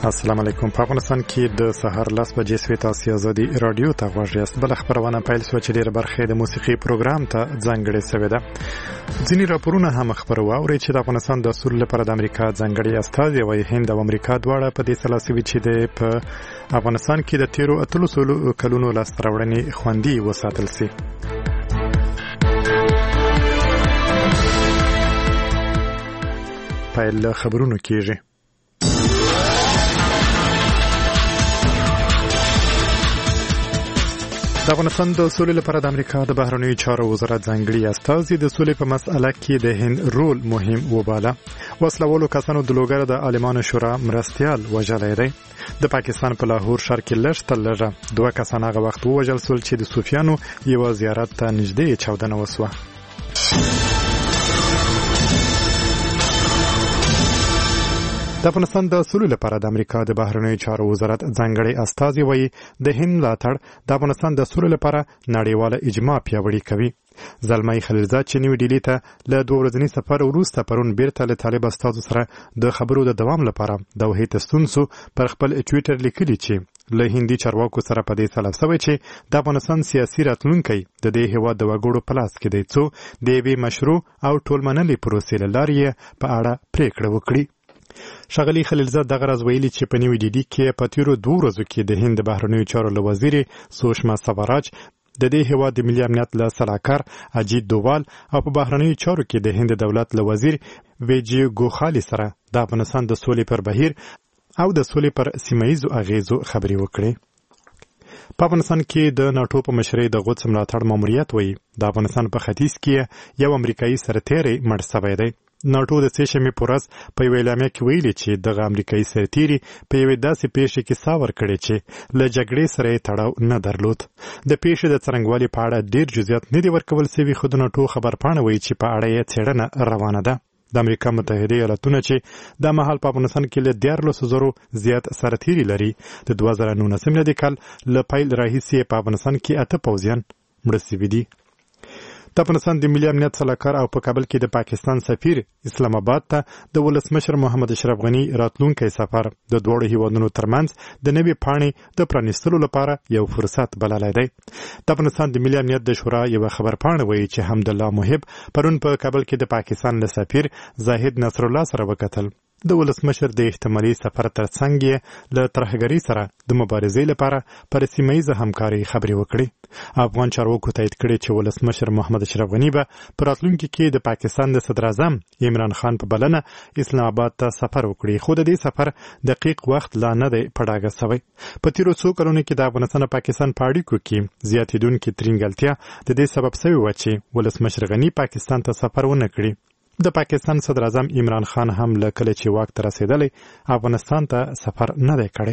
السلام علیکم. په افغانستان کې د سهار 10 بجې سوي تاسو ازادي رادیو ته غوږ یاست. بل خبرونه پیل شو چې ډیره برخه د موسیقي پروګرام ته ځانګړې شوې ده. ځینې راپورونه هم خبرو اوري چې د افغانستان د اصول لپاره د امریکا ځانګړي استازي وايي هند او امریکا دواړه په دې سلاسي چې په افغانستان کې د تیرو 300 کلونو لاسته راوړنې خوندي وساتل شي. پیل خبرونه کیږي. د افغانستان د سولې لپاره د امریکا د بهرنیو چارو وزارت ځانګړي استازي د سولې په مسأله کې د هند رول مهم وباله. وسلوالو کسانو د لوګر د عالمانو شورا مرستيال وژلای دی. د پاکستان په لاهور ښار کې لږه 2 کسان هغه وخت وژل شول چې د صوفیانو یو زیارت ته نږدې چاودنه وسوه. د افغانستان د سولې لپاره د امریکا د بهرنیو چارو وزارت ځانګړي استازي وایي د هند ملاتړ د افغانستان د سولې لپاره نړیواله اجماع پیاوړې کوي. زلمي خلیلزاد چې نیو ډیلی ته له 2 ورځني سفر وروسته پرون بیرته له طالب استازو سره د خبرو د دوام لپاره د وحید ستونسو پر خپل ټوئیټر لیکلي چې له هندي چارواکو سره په دې سلف سوي چې د افغانستان سیاسي راتلونکي د دې هیواد د وګړو په لاس کې دی څو د یوې مشروع او ټولمنلې پروسې لارې په اړه پریکړه وکړي. شغلی خلیلزاد دغه راز ویلي چې په نیو ډیلی کې په تیرو 2 ورځو کې د هند بهرنیو چارو له وزیر سوشما سوراج د دې هیواد د ملي امنیت له سلاکار اجیت دووال او په بهرنیو چارو کې د هند دولت له وزیر ویجی ګوخالي سره د افغانستان د سولې پر بهیر او د سولې پر سیمایزو اغیزو خبري وکړي. په افغانستان کې د ناتو په مشرۍ د غوڅ ملاتړ ماموریت وایي د افغانستان په ختیځ کې یو امریکایي سرتیری مړ شوی دی. ناتو د سېشمې پورس په یو اعلامیه کې ویلي چې دغه امریکایي سرتیری په یوې داسې پیښه کې ساور کړی چې له جګړې سره یې تړاو نه درلود. د پیښې د څرنګوالي په اړه ډیر جزئیات نه دي ورکول شوي خو د ناتو خبرپاڼه وایي چې په اړه یې څېړنه روانه ده. د امریکا متحده ایالاتونه چې د مهال په افغانستان کې له 14,000 زیات سرتیري لري د 2019 میلادي کال له پیل راهیسې په افغانستان کې 8 پوځیان مړه شوي دي. د افغانستان د ملي امنیت سلاکار او په کابل کې د پاکستان سفیر اسلام آباد ته د ولسمشر محمد اشرف غنی راتلونکي سفر د دوړو هیوادونو ترمنځ د نوې پاڼې د پرانیستلو لپاره یو فرصت بللی دی. د افغانستان د ملي امنیت د شورا یو خبرپاڼه وایي چې حمدالله محب پرون په کابل کې د پاکستان له سفیر زاهد نصر الله سره وکتل. د ولسمشر د احتمالي سفر ترڅنګ یې له ترهګرۍ سره د مبارزې لپاره پر سیمه‌ییزه همکارۍ خبرې وکړې. افغان چارواکو تایید کړی چې ولسمشر محمد اشرف غنی به په راتلونکي کې د پاکستان د صدر اعظم عمران خان په بلنه اسلام آباد ته سفر وکړي خو د دې سفر دقیق وخت لا نه دی په ډاګه شوی. په تیرو 2 کلونو کې د افغانستان او پاکستان په اړیکو کې زیاتېدونکې ترینګلتیا د دې سبب شوی و چې ولسمشر غنی پاکستان ته سفر ونه کړي. د پاکستان صدر اعظم عمران خان هم له کله چې واک ته رسېدلی افغانستان ته سفر نه دی کړی.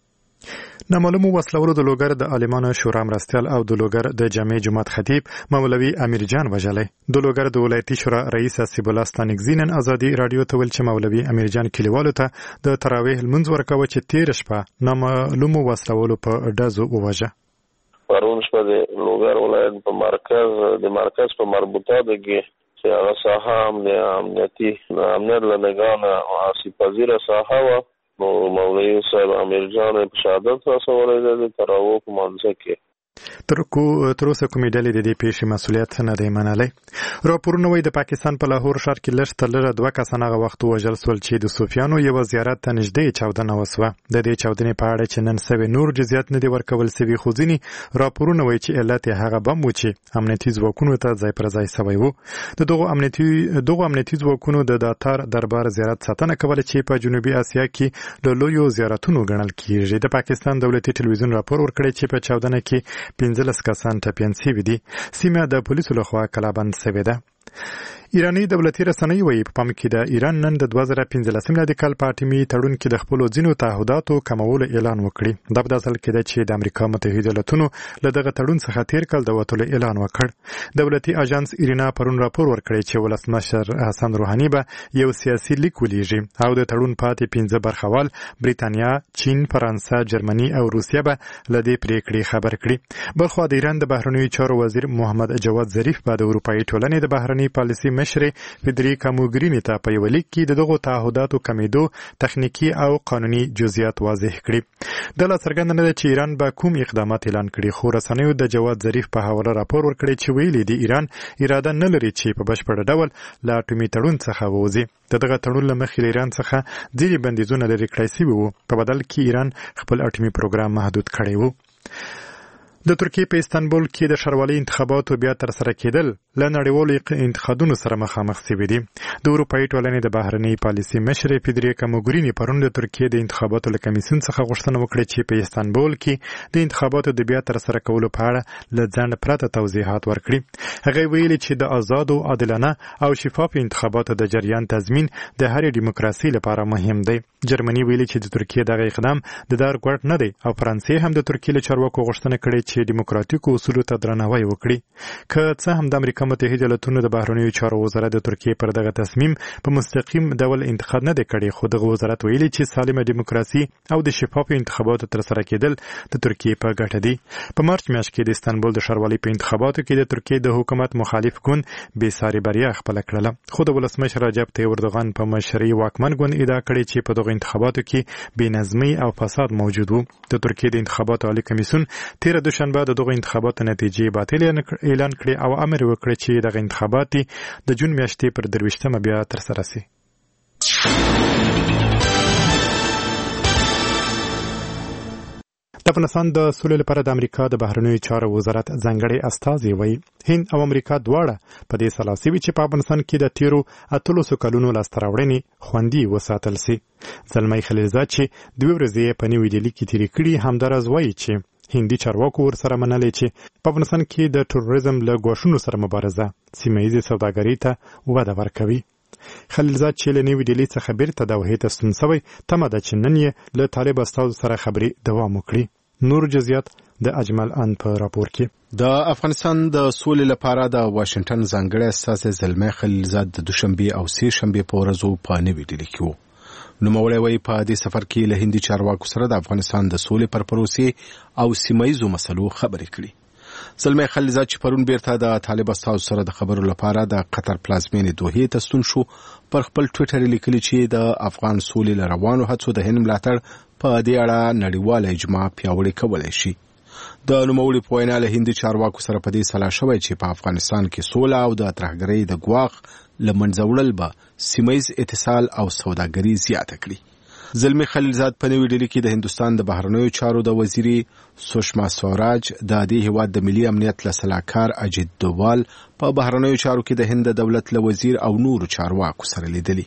نامعلومو وسلوالو د لوګر د عالمانو شورا مرستیال او د لوګر د جامع جماعت خطیب مولوي امیر جان وژلی. د لوګر د ولایتي شورا رئیس حسیب الله ستانکزي نن ازادي رادیو ته ویل چې مولوي امیر جان کلیوالو ته د تراویح لمونځ ورکوه چې تېره شپه نامعلومو وسلوالو په ډزو ووژه. پرون شپه د لوګر ولایت په مرکز په مربوطاتو کې چې هغه ساحه امنیت لنګان آسیب پذیره ساحه وه نو مولوي صاحب امیر جان په شهادت رسولی دی د تراویح په مانځه کې. تر اوسه کومې ډلې د دې پیښې مسؤلیت نه دی منلی. راپورونه وایي د پاکستان په لاهور ښار کې لږ 2 کسان هغه وخت وژل شول چې د صوفیانو یو زیارت ته نږدې چاودنه وسوه. د دې چاودنې په اړه چې نن سوي نور جزئیات نه دي ورکول شوي خو ځینې راپورونه وایي چې علت یې هغه بم و چې امنیتي ځواکونو ته ځای پر ځای سوی و. د دغو امنیتي ځواکونو د داتار دربار زیارت ساتنه کوله چې په جنوبي اسیا کې له لویو زیارتونو ګڼل کیږي. د پاکستان دولتي ټلویزیون راپور ورکړی چې په چاودنه کې 15 کسان ټپیان شوي دي. سیمه د پولیسو لخوا کلابند شوې ده. ایرانی دولتي رسنۍ وایي په پام کې د ایران نن د 2015 میلادي کال په اټومي تړون کې د خپلو ځینو تعهداتو کمولو اعلان وکړي. دا په اصل کې ده چې د امریکا متحده ایالاتونو له دغه تړون څخه تیر کال د وتلو اعلان وکړ. دولتي اژانس ایرینا پرون راپور ورکړی چې ولسمشر حسن روحاني به یو سیاسي لیک ولیږي او د تړون پاتې 15 برخوال بریتانیا، چین، فرانسه، جرمني او روسیه به له دې پریکړې خبر کړي. بلخو د ایران د بهرنیو چارو وزیر محمد جواد ظریف به د اروپایي ټولنې د بهرنی پالیسي مشر فدریکا موګرینی ته په یو لیک کې دغه تعهداتو کمیدو تخنیکی او قانوني جزئیات واضح کړي. د لا څرګنده نه ده چې ایران به کوم اقدامات اعلان کړي، خو رسنیو د جواد ظریف په حواله راپور ورکړی چې ویلي دی ایران اراده نه لري چې په بشپړ ډول له اټومي تړون څخه ووځي. دغه تړون له مخې ایران څخه ځینې بندیزونه لرې کړای شوي وو، په بدل کې ایران خپل اټومي پروګرام محدود کړی وو. د ترکیې په استانبول کې د ښاروالۍ انتخاباتو بیا ترسره کېدل له نړیوالو انتقادونو سره مخامخ شوي دي. د اروپایي ټولنې د بهرنۍ پالیسي مشر فدریکا موګرینی پرون د ترکیې د انتخاباتو له کمیسیون څخه غوښتنه وکړه چې په استانبول کې د انتخاباتو د بیا ترسره کولو په اړه له ځنډ پرته توضیحات ورکړي. هغه ویلي چې د آزادو، عادلانه او شفاف انتخاباتو د جریان تضمین د هرې ډیموکراسي لپاره مهم دی. جرمني ویلي چې د ترکیې دغه اقدام د دار ګوټ نه دی او فرانسې هم د ترکیې له چارواکو غوښتنه کړې چې ډیموکراتیکو اصولو ته درناوی وکړي. که څه هم د امریکا متحده ایالاتونو د بهرنیو چارو وزارت د ترکیې پر دغه تصمیم په مستقیم ډول انتقاد نه دی کړی، خو دغه وزارت ویلي چې سالمه ډیموکراسي او د شفافو انتخاباتو ترسره کېدل د ترکیې په ګټه دي. په مارچ میاشت کې د استانبول د ښاروالۍ په انتخاباتو کې د ترکیې د حکومت مخالف ګوند بې ساري بریا خپله کړله، خو د ولسمشر رجب طیب اردوغان په مشرۍ واکمن ګوند ادعا کړې چې په دغه انتخاباتو کې بې نظمي او فساد موجود و. د ترکیې د انتخاباتو عالی کمیسیون تېره دوشنبه د دغه انتخاباتو نتیجې باطل اعلان کړې او امر وکړ چې دغه انتخابات د جون میاشتې پر 23مه بیا ترسره شي. د افغانستان د سولې لپاره د امریکا د بهرنیو چارو وزارت ځانګړی استازی وایي هند او امریکا دواړه په دې سلا شوي چې په افغانستان کې د تیرو 800 کلونو لاسته راوړنې خوندي وساتل شي. زلمی خلیلزاد چې 2 ورځې په نیو ډیلي کې تیرې کړي همداراز وایي چې هندي چارواکو ورسره منلې چې په افغانستان کې د تروریزم له ګواښونو سره مبارزه سیمه ییزې سوداګرۍ ته وده ورکوي. خلیلزاد چې له نیو ډیلي څخه بیرته دوحې ته ستون شوی تمه ده چې نن یې له طالب استازو سره خبرې دوام وکړي. نور جزئیات د اجمل ان په راپور کې. د افغانستان د سولې لپاره د واشنگټن ځانګړی استازی زلمی خلیلزاد د دوشنبه او سه شنبه په ورځو په نیو ډیلي کې وو. نوموړی وایي په دې سفر کې له هندي چارواکو سره د افغانستان د سولې پر پروسې او سیمه ییزو مسلو خبرې کړي. زلمی خلیلزاد چې پرون بیرته د طالب استازو سره د خبرو لپاره د قطر پلازمینې دوحې ته ستون شو، پر خپل ټویټر لیکلي چې د افغان سولې روانو هڅو د هند ملاتړ په دې اړه نړیواله اجماع پیاوړې کولای شي. د نوموړي په وینا له هندي چارواکو سره په دې سلا شوی چې په افغانستان کې سوله او د ترهګرۍ د ګواښ له منځه وړل به سیمه ییز اتصال او سوداګري زیاته کړي. زلمی خلیلزاد په نیو ډیلي کې د هندوستان د بهرنیو چارو د وزیري سوشما سوراج د دې هیواد د ملي امنیت له سلاکار اجیت دووال په بهرنیو چارو کې د هند دولت له وزیر او نورو چارواکو سره لیدلي.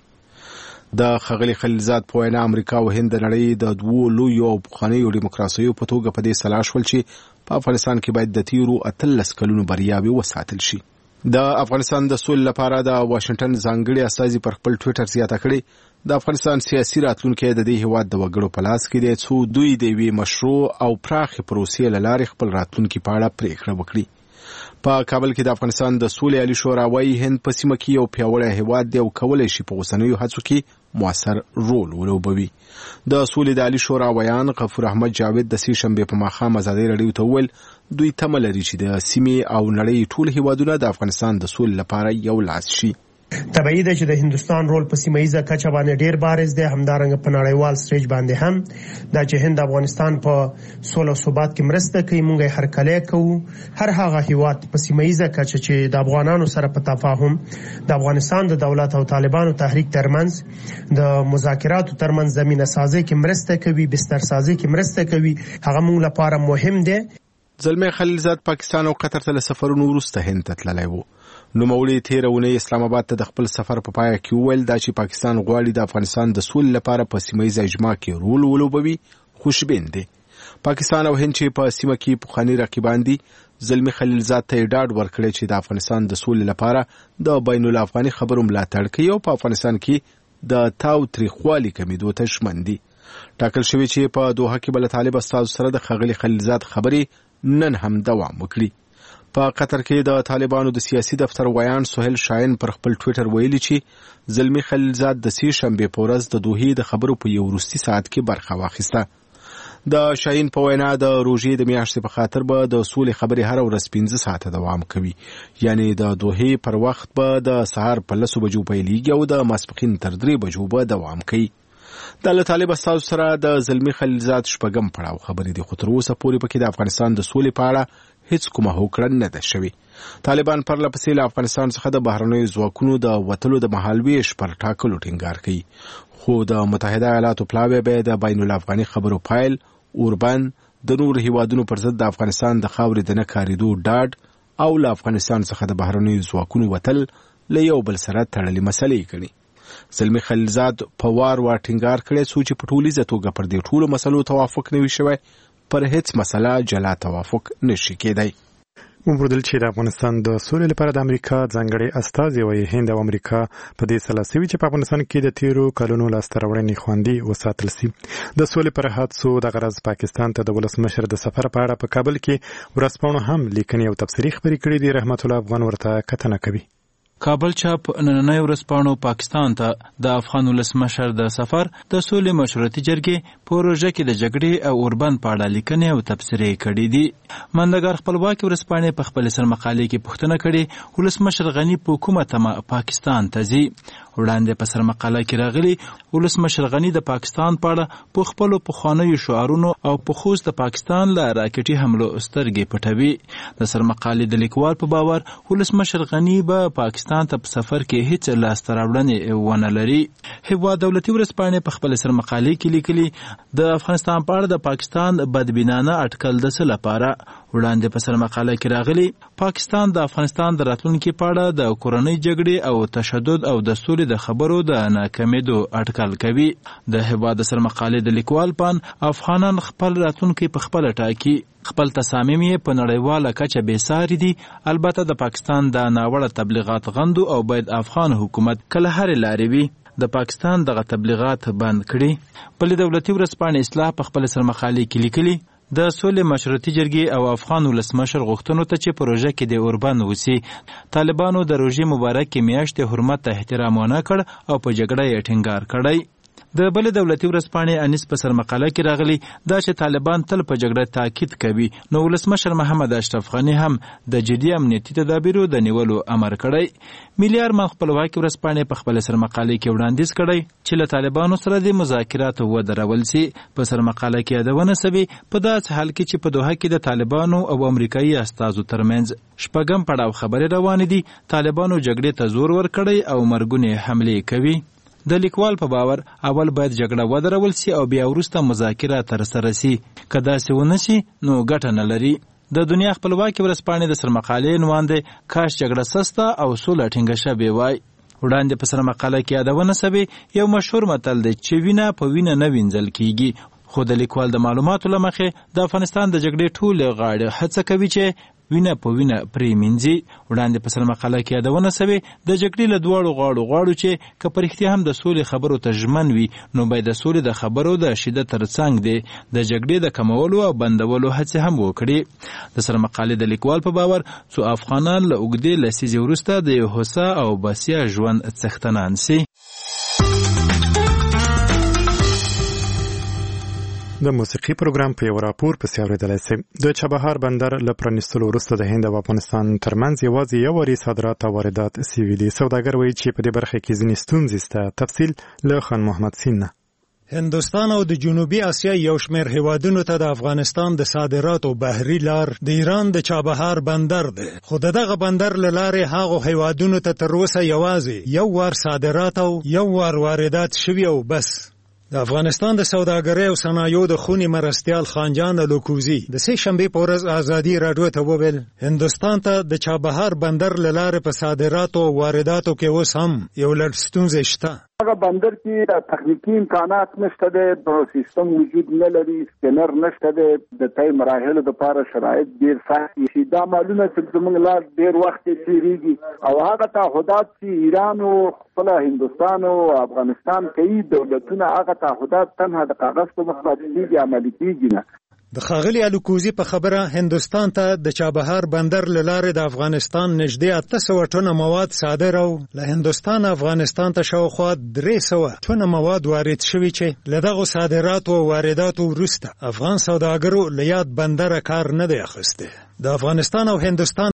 د ښاغلي خلیلزاد په وینا امریکا او هند د نړۍ د دوو لویو او پخوانیو ډیموکراسیو په توګه په دې سلا شول چې په افغانستان کې باید د تیرو 18 کلونو بریاوې وساتل شي. د افغانستان د سولې لپاره د واشنگټن ځانګړي استازي پر خپل ټویټر زیاته کړې د افغانستان سیاسي راتلونکی د دې هیواد د وګړو په لاس کې دی څو دوی د یوې مشروع او پراخې پروسې له لارې خپل راتلونکي په اړه پریکړه وکړي. په کابل کې د افغانستان د سولې عالی شورا وايي هند په سیمه کې یو پیاوړی هیواد دی او کولی شي په اوسنیو هڅو کې موثر رول ولوبوي. د سولې د عالی شورا ویان غفور احمد جاوید د سې شنبې په ماښام ازادي راډیو ته وویل دوی تمه لري چې د سیمې او نړۍ ټول هیوادونه د افغانستان د سولې لپاره یو لاس شي. طبیعي ده چې د هندستان رول په سیمه ییزه کچه باندې ډیر بارز دی، همدارنګه په نړیوال سټیج باندې هم دا چې هند افغانستان په سوله او ثبات کې مرسته کوي. موږ هر کله کوو هر هغه هیواد په سیمه ییزه کچه چې د افغانانو سره په تفاهم د افغانستان د دولت او طالبانو تحریک ترمنځ د مذاکراتو ترمنځ زمينه سازي کې مرسته کوي، بستر سازي کې مرسته کوي، هغه موږ لپاره مهم دی. زلمی خلیلزاد پاکستان او قطر ته له سفرونو وروسته هند ته تللی و. نوموړي تېره اونۍ اسلام آباد ته د خپل سفر په پای کې وویل دا چې پاکستان غواړي د افغانستان د سولې لپاره په سیمه ییزه اجماع کې رول ولوبوي خوشبین دی. پاکستان او هند چې په سیمه کې پخواني رقیبان دي، زلمی خلیلزاد ته ډاډ ورکړی چې د افغانستان د سولې لپاره د بین الافغاني خبرو ملاتړ کوي او په افغانستان کې د تاو تریخوالي کمیدو ته ژمن دي. ټاکل شوی چې په دوحه کې بل طالب استازو سره د ښاغلي خلیلزاد خبرې نن هم دوام وکړي. په قطر کې د طالبانو د سیاسي دفتر ویان سهیل شاهین پر خپل ټویټر ویلي چې زلمی خلیلزاد د سې شنبې په ورځ د دوحې د خبرو په یو وروستي ساعت کې برخه واخیسته. د شاهین په وینا د روژې د میاشتې په خاطر به د سولې خبرې هر ورځ 15 ساعته دوام کوي، یعنی د دوحې پر وخت به د سهار په 10 بجو پیلېږي او د ماسپښین تر 3 بجو به دوام کوي. د طالب استازو سره د زلمی خلیلزاد شپږم پړاو خبرې دي، خو تر اوسه پورې پکې د افغانستان د سولې په اړه هیڅ کومه هوکړه نه ده شوې. طالبان پرله پسې له افغانستان څخه د بهرنیو ځواکونو د وتلو د مهالویش پر ټاکلو ټینګار کوي، خو د متحده ایالاتو پلاوی به د بین الافغاني خبرو پایل اوربن د نور هیوادونو پر ضد د افغانستان د خاورې د نه کاریدو ډاډ او له افغانستان څخه د بهرنیو ځواکونو وتل له یو بل سره تړلې مسلې ګڼي. زلمی خلیلزاد په وار ټینګار کړی څو چې په ټولیزه توګه پر دې ټولو مسلو توافق نه وي شوی، پر هیڅ مسله جلا توافق نشي کېدی. وموندل چې د افغانستان د سولې لپاره د امریکا ځانګړي استازي وایي هند او امریکا په دې سلا سوي چې په افغانستان کې د تیرو کلونو لاسته راوړنې خوندي وساتل سي. د سولې پر حادثو د غرض پاکستان ته د ولسمشر د سفر په اړه په کابل کې ورځپاڼو هم لیکنې او تبصرې خبرې کړې دي. رحمت الله افغان ورته کتنه کوي. کابل چاپ نننۍ ورځپاڼو پاکستان ته د افغان ولسمشر د سفر د سولې مشورتي جرګې پروژه کې د جګړې او اوربند په اړه لیکنې او تبصرې کړې دي. مندګار خپلواکي ورځپاڼې په خپل سرمقالې کې پوښتنه کړې ولسمشر غني په کومه تمه پاکستان ته ځي. وړاندې په سرمقاله کې راغلي ولسمشر غني د پاکستان په اړه په خپلو پخوانیو شعارونو او په خصوص د پاکستان له راکټي حملو سترګې پټوي. د سرمقالې د لیکوال په باور ولسمشر غني به پاکستان ته په سفر کې هیڅ لاسته راوړنې ونه لري. هیواد دولتي ورځپاڼې په خپل سرمقالې کې لیکلي د افغانستان په اړه د پاکستان بدبینانه اټکل د څه لپاره. وړاندې په سرمقاله کې راغلي پاکستان د افغانستان د راتلونکي په اړه د کورنۍ جګړې او تشدد او د سولې د خبرو د ناکامېدو اټکل کوي. د هیواد د سرمقالې د لیکوال پان افغانان خپل راتلونکي په خپل ټاکي، خپل تصامیم یې په نړیواله کچه بېساري دي. البته د پاکستان د ناوړه تبلیغات غندو او باید افغان حکومت کله هرې لارې وي د پاکستان دغه تبلیغات بند کړي. بلې دولتي ورځپاڼې اصلاح په خپل سرمقالې کې لیکلي د سولې مشورتي جرګې او افغان ولسمشر غوښتنو ته چې پروژه کې د اوربند وسی طالبانو د روژې مبارکې میاشتې حرمت ته احترام ونه کړ او په جګړه یې ټینګار کړی. د بلې دولتي ورځپاڼې انیس په سرمقاله کې راغلي دا چې طالبان تل په جګړه تاکید کوي، نو ولسمشر محمد اشرف غني هم د جدي امنیتي تدابیرو د نیولو امر کړی. ملي ارمان خپلواکي ورځپاڼې په خپل سرمقاله کې وړاندیز کړی چې له طالبانو سره د مذاکراتو ودرول سي. په سرمقاله کې یادونه سوي په داسې حال کې چې په دوحه کې د طالبانو او امریکایي استازو ترمنځ شپږم پړاو خبرې روانې دي. طالبانو جګړې ته زور ورکړی او مرګونې حملې کوي. د لیکوال په باور اول باید جګړه ودرول سي او بیا وروسته مذاکرات ترسره سي. که داسې ونه سي نو ګټه نه لري. د دنیا خپلواکي ورځپاڼې د سرمقالې عنوان دی کاش جګړه سسته او سوله ټینګه شوې وای. وړاندې په سرمقاله کې یادونه سوې یو مشهور متل دی چې وینه په وینه نه وینځل کیږي، خو د لیکوال د معلوماتو له مخې د افغانستان د جګړې ټولې غاړې هڅه کوي چې وینه په وینه پرې مینځي. وړاندې په سرمقاله کې یادونه سوې د جګړې له دواړو غاړو غواړو چې که په رښتیا هم د سولې خبرو ته ژمن وي نو باید د سولې د خبرو د شدت ترڅنګ دی د جګړې د کمولو او بندولو هڅې هم وکړي. د سرمقالې د لیکوال په باور څو افغانان له اوږدې لسیزې وروسته د یو هوسا او بسیا ژوند څښتنان سي. د موسیقي پروګرام په یو راپور پسې اورېدلی سئ. د چابهار بندر له پرانیستلو وروسته د هند او افغانستان ترمنځ یوازې یو واري صادرات او واردات سوي دي. سوداګر وایي چې په دې برخه کې ځینې ستونزې شته. تفصیل له خان محمد سین نه. هندوستان او د جنوبي اسیا یو شمېر هیوادونو ته د افغانستان د صادراتو بحري لار د ایران د چابهار بندر دی، خو دغه بندر له لارې هغو هیوادونو ته تر اوسه یوازې یو وار صادرات او یو وار واردات شوي او بس. د افغانستان د سوداګرۍ او صنایعو د خونې مرستیال خانجان لوکوزي د سې شنبې په ورځ ازادي راډیو ته وویل هندوستان ته د چابهار بندر له لارې په صادراتو او وارداتو کې اوس هم یو لړ ستونزې شته. هغه بندر کې تخنیکی امکانات نشته دی، سیستم وجود نه لري، سکینر نشته دی، د تای مراحلو لپاره شرایط ډیر سخت دي. دا معلومه چې زموږ لار ډیر وخت تیریږي او هغه تعهدات چې ایران او خپل هندوستان او افغانستان کوي دولتونه هغه تعهدات تنها د کاغذ په مخ باندې عملي کیږي نه. د ښاغلي الوکوزي په خبره هندوستان ته د چابهار بندر له لارې د افغانستان نږدې 800 ټنه مواد صادر او له هندوستان افغانستان ته شاوخوا 300 ټنه مواد وارد شوي چې له دغو صادراتو او وارداتو وروسته افغان سوداګرو له یاد بندره کار نه دی اخیستی. د افغانستان او هندوستان